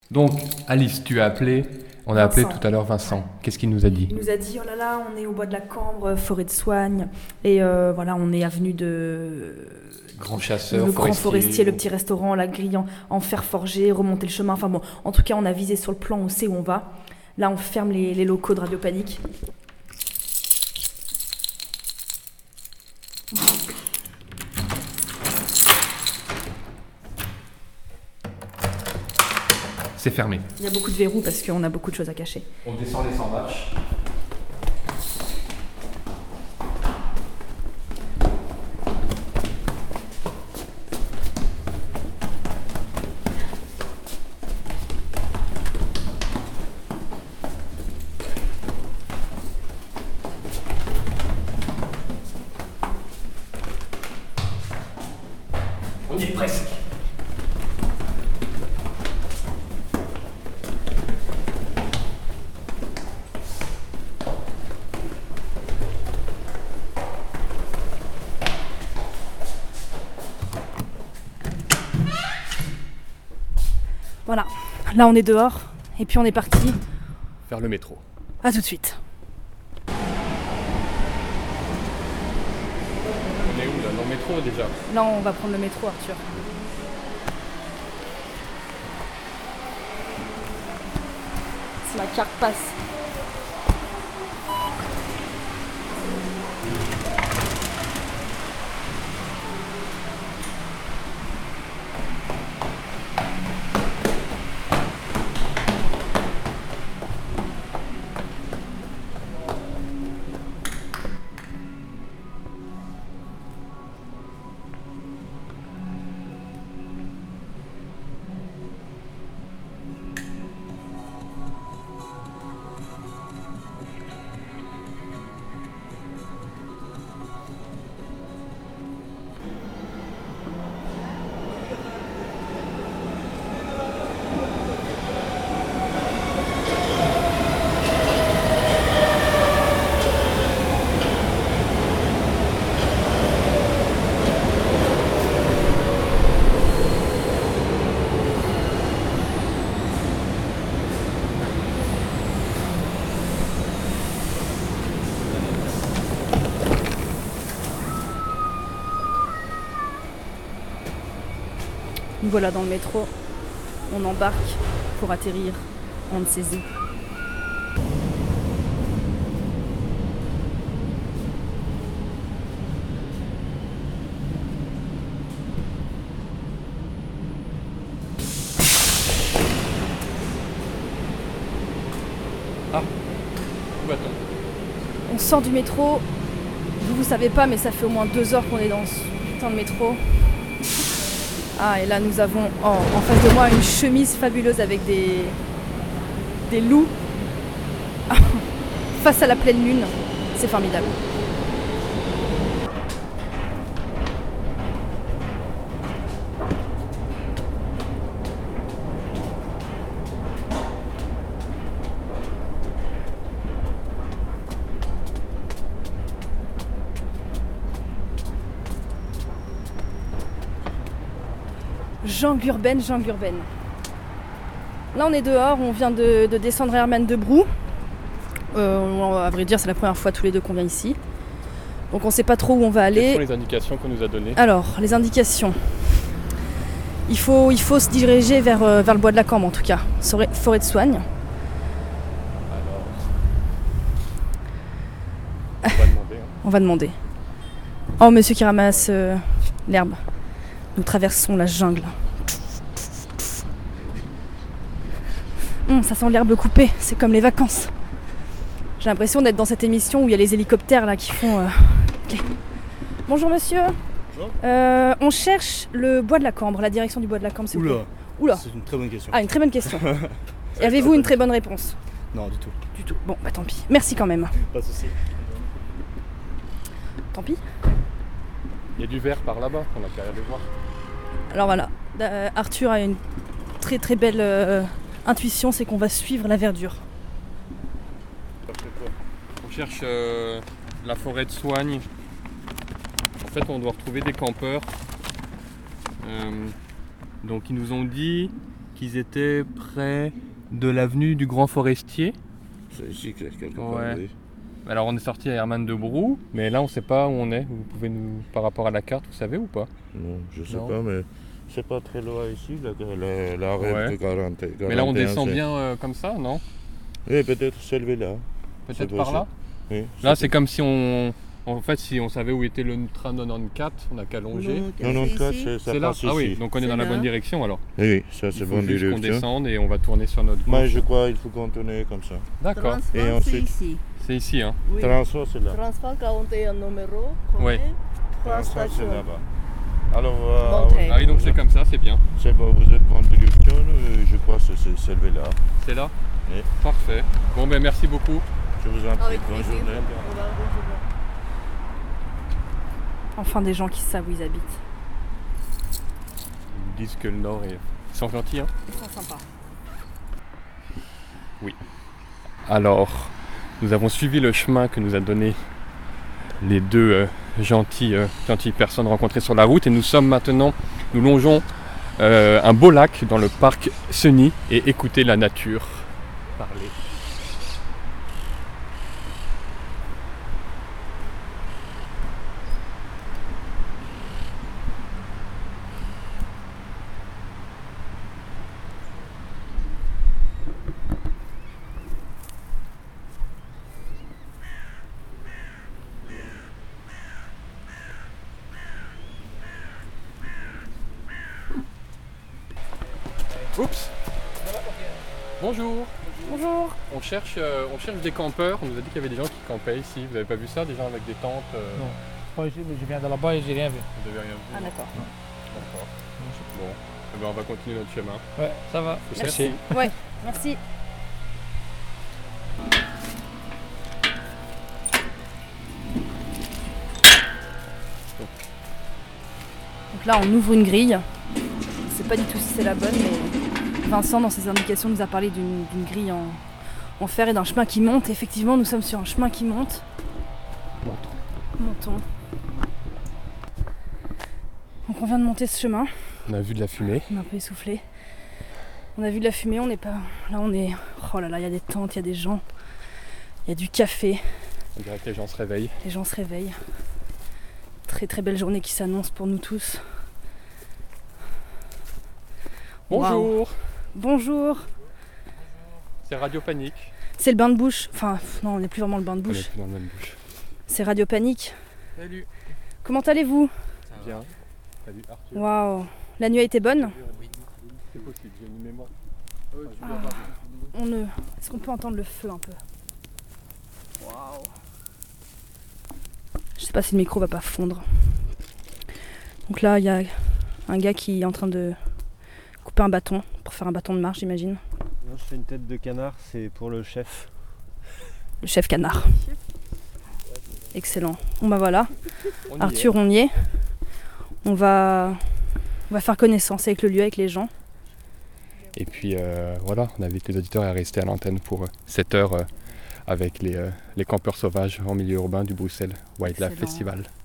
Donc, Alice, tu as appelé, on a appelé Vincent. tout à l'heure Vincent. Qu'est-ce qu'il nous a dit? Il nous a dit, oh là là, on est au bois de la Cambre, forêt de Soigne, et voilà, on est avenue de... Grand chasseur, Le Grand Forestier, le ou- petit restaurant, la grille en fer forgé, remonter le chemin. Enfin bon, en tout cas, on a visé sur le plan, on sait où on va. Là, on ferme les locaux de Radio Panique. C'est fermé. Il y a beaucoup de verrous parce qu'on a beaucoup de choses à cacher. On descend les 100 marches. On y est presque. Voilà, là, on est dehors, et puis on est parti. Vers le métro. À tout de suite. On est où là? Dans le métro déjà? Là, on va prendre le métro, Arthur. Si ma carte passe. Nous voilà dans le métro. On embarque pour atterrir on ne sait où. Ah, où va-t-on? On sort du métro. Vous savez pas, mais ça fait au moins 2 heures qu'on est dans ce putain de métro. Ah, et là, nous avons en face de moi une chemise fabuleuse avec des loups face à la pleine lune. C'est formidable. Jungle urbaine, jungle urbaine. Là, on est dehors, on vient de descendre Herman de Brou. À vrai dire, c'est la première fois tous les deux qu'on vient ici. Donc on sait pas trop où on va Quelles aller. sont les indications qu'on nous a données? Alors, les indications. Il faut se diriger vers le bois de la Cambre, en tout cas. Forêt de Soigne. Alors, on va demander. On va demander. Oh, monsieur qui ramasse l'herbe. Nous traversons la jungle. Ça sent l'herbe coupée, c'est comme les vacances. J'ai l'impression d'être dans cette émission où il y a les hélicoptères là qui font... Ok. Bonjour monsieur. Bonjour. On cherche le bois de la Cambre, la direction du bois de la Cambre, s'il vous plaît. Oula, Oula. c'est une très bonne question. Ah, une très bonne question. Et avez-vous une très bonne réponse? Non, du tout. Du tout. Bon, bah tant pis. Merci quand même. Pas de soucis. Tant pis. Il y a du verre par là-bas qu'on a qu'à aller voir. Alors voilà, Arthur a une très très belle intuition, c'est qu'on va suivre la verdure. On cherche la forêt de Soigne. En fait, on doit retrouver des campeurs. Donc, ils nous ont dit qu'ils étaient près de l'avenue du Grand Forestier. C'est ici quelque part, Ouais. oui. Alors on est sorti à Herman de Brou, mais là on sait pas où on est. Vous pouvez nous, par rapport à la carte, vous savez ou pas? Non, je sais Non. pas, mais c'est pas très loin ici, l'arrêt Ouais. de 40. Mais là on 41, descend c'est- bien comme ça, non? Oui, peut-être c'est là. Peut-être C'est par là? Oui. Là c'est comme si en fait si on savait où était le train 94, on n'a qu'à longer. 94, ça C'est là? passe Ah oui, ici. donc on est dans C'est la là. bonne direction alors. Oui, ça Il c'est faut bonne juste qu'on direction. descende et on va tourner sur notre gauche. Mais je crois qu'il faut contourner comme ça. D'accord, Et Et ensuite- c'est ici. c'est ici hein. Oui. Transfert, c'est là. Transfert 41 numéro. Oui. Trois Transfert, c'est stations. là-bas. Alors, Montrer. Ah oui, donc c'est comme ça, c'est bien. c'est bon, vous êtes bonne direction, je crois que c'est là. C'est là? Oui. Parfait. Bon ben merci beaucoup. Je vous en prie, Avec bonne plaisir. journée. Au revoir, bonne journée. Enfin des gens qui savent où ils habitent. Ils disent que le Nord est... Ils sont gentils hein. Ils sont sympas. Alors, nous avons suivi le chemin que nous a donné les deux gentilles personnes rencontrées sur la route et nous sommes maintenant, nous longeons un beau lac dans le parc Seny et écouter la nature parler. Oups. Bonjour. Bonjour. On cherche des campeurs. On nous a dit qu'il y avait des gens qui campaient ici. Vous avez pas vu ça? Des gens avec des tentes Non. Pas ici, mais je viens de là-bas et j'ai rien vu. Vous avez rien vu? Ah d'accord. D'accord. Bon. Eh ben, on va continuer notre chemin. Ouais, ça va. Merci. Ouais, merci. Donc là, on ouvre une grille. Je sais pas du tout si c'est la bonne, mais Vincent, dans ses indications, nous a parlé d'une grille en fer et d'un chemin qui monte. Effectivement, nous sommes sur un chemin qui monte. Montons. Donc on vient de monter ce chemin. On a vu de la fumée. On est un peu essoufflé. On a vu de la fumée, on n'est pas. Là on est. Oh là là, il y a des tentes, il y a des gens. Il y a du café. On dirait que les gens se réveillent. Les gens se réveillent. Très très belle journée qui s'annonce pour nous tous. Bonjour. Bonjour. C'est Radio Panique. C'est le bain de bouche. Enfin, non, on n'est plus vraiment le bain de On est bouche. plus dans le même bouche. C'est Radio Panique. Salut. Comment allez-vous? Bien. Salut Arthur. Waouh. La nuit a été bonne? C'est possible, j'ai une mémoire. Est-ce qu'on peut entendre le feu un peu? Waouh. Je sais pas si le micro va pas fondre. Donc là, il y a un gars qui est en train de couper un bâton pour faire un bâton de marche, j'imagine. Non, je fais une tête de canard, c'est pour le chef. Le chef canard. Excellent. Bon bah voilà, On y Arthur, on y est. On va faire connaissance avec le lieu, avec les gens. Et puis voilà, on invite les auditeurs à rester à l'antenne pour 7 heures avec les campeurs sauvages en milieu urbain du Bruxelles Wildlife Excellent. Festival.